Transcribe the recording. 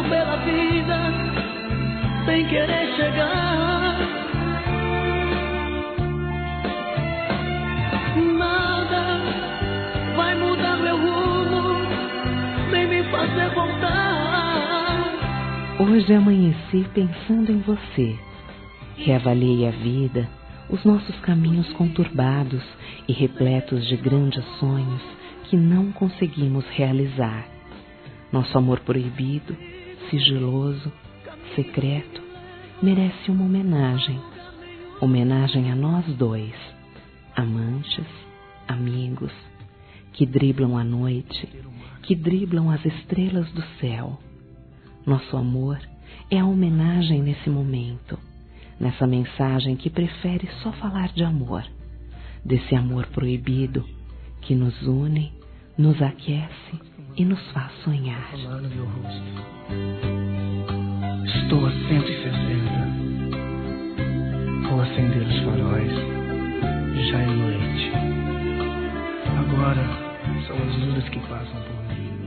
pela vida sem querer chegar. Nada vai mudar meu rumo, nem me fazer voltar. Hoje amanheci pensando em você. Reavaliei a vida, os nossos caminhos conturbados e repletos de grandes sonhos que não conseguimos realizar. Nosso amor proibido, sigiloso, secreto, merece uma homenagem. Homenagem a nós dois, amantes, amigos, que driblam a noite, que driblam as estrelas do céu. Nosso amor é a homenagem nesse momento, nessa mensagem que prefere só falar de amor, desse amor proibido que nos une, nos aquece e nos faz sonhar. Falar no meu rosto. Estou a 160. Vou acender os faróis. Já é noite. Agora são as luas que passam por mim.